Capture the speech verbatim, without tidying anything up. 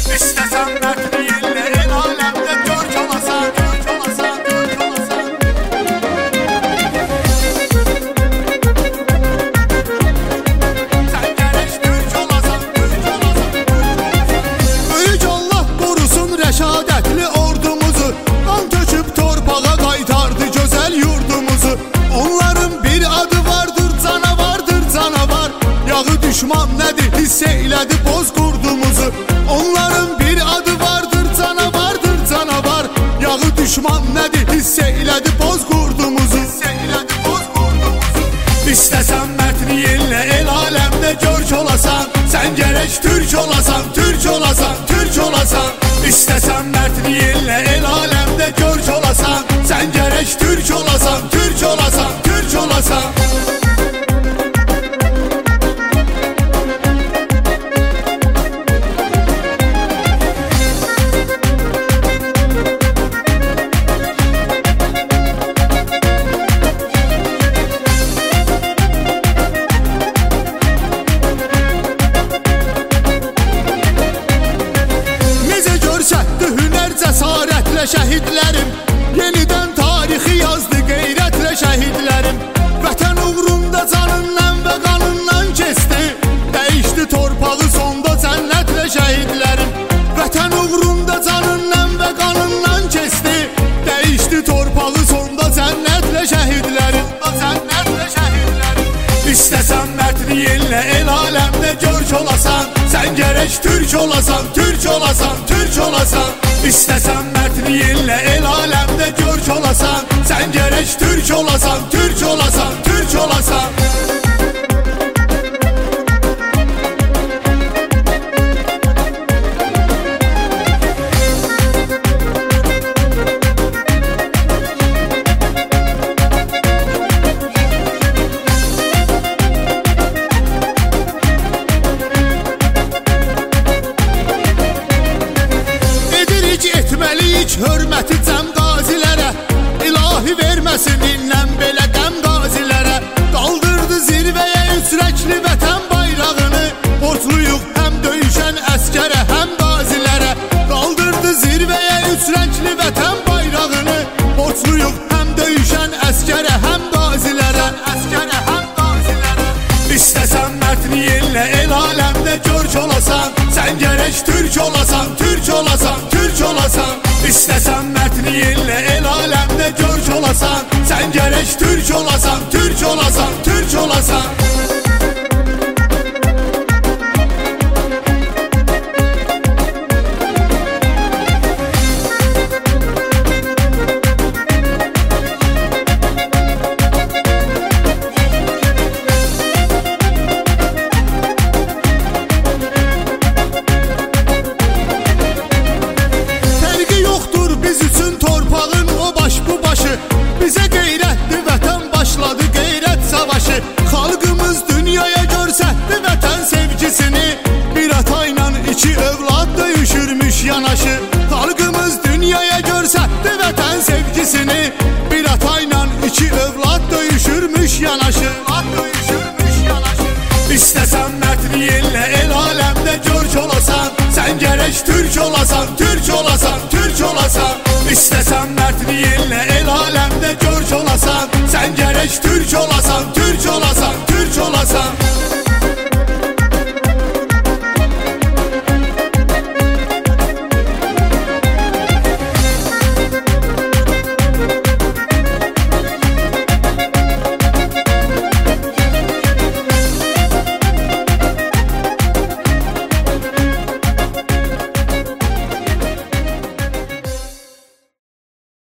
İstesen mert değille el alemde Türk olasan, Türk olasan, Türk olasan. Sen gerek Türk olasan, Türk olasan, Türk olasan. Büyük Allah korusun rəşadətli ordumuzu, qan töküb torpağa qaytardı gözəl yurdumuzu. Onların bir adı vardır, canavardır canavar. Yağı düşman nədir, hiss eylədi boz qurdumuzu. Onların bir adı vardır, canavardır canavar. Yağı düşman nədir, hiss eylədi boz qurdumuzu. İstəsən mərtliğinlə el aləmdə görk olasan, sən gərək Türk olasan, Türk olasan, Türk olasan. İstəsən mərtliğinlə el aləmdə görk olasan, sən gərək Türk olasan, Türk olasan, Türk olasan. Cəsarətlə şəhidlərim, yenidən tarixi yazdı qeyrətlə şəhidlərim. Vətən uğrunda canından və qanından keçdi, dəyişdi torpağı sonda cənnətlə şəhidlərim. Vətən uğrunda canından və qanından keçdi, dəyişdi torpağı sonda cənnətlə şəhidlərim. İstəsən mərtliğinlə el aləmdə görk olasan, sən gərək Türk olasan, Türk olasan, Türk olasan. İstəsən mərtliğinlə el aləmdə görk olasan, sən gərək Türk olasan, Türk olasan, Türk olasan. Etməliyik hörməti cəm qazilərə, İlahi verməsin innən belə qəm qazilərə. Qaldırdı zirvəyə üsrəkli vətən bayrağını, borcluyuq həm döyüşən əskərə, həm qazilərə. Qaldırdı zirvəyə üsrəkli vətən bayrağını, borcluyuq həm döyüşən əskərə, həm qazilərə. İstəsən mərtliğinlə el aləmdə görk olasan, sən gərək Türk olasan, Türk olasan, Türk olasan. İstəsən mərtliğinlə el aləmdə görk olasan, sən gərək Türk olasan, Türk olasan, Türk olasan. Bizə qeyrətli vətən başladı qeyrət savaşı. Xalqımız dünyaya görsətdi vətən sevgisini, bir atayla iki övlad döyüşürmüş yanaşı. Xalqımız dünyaya görsətdi vətən sevgisini, bir atayla iki övlad döyüşürmüş yanaşı. İstəsən mərtliğinlə el aləmdə görk olasan, sən gərək Türk olasan, Türk olasan, Türk olasan. İstəsən mərtliğinlə el aləmdə görk olasan, sən gərək Türk olasan,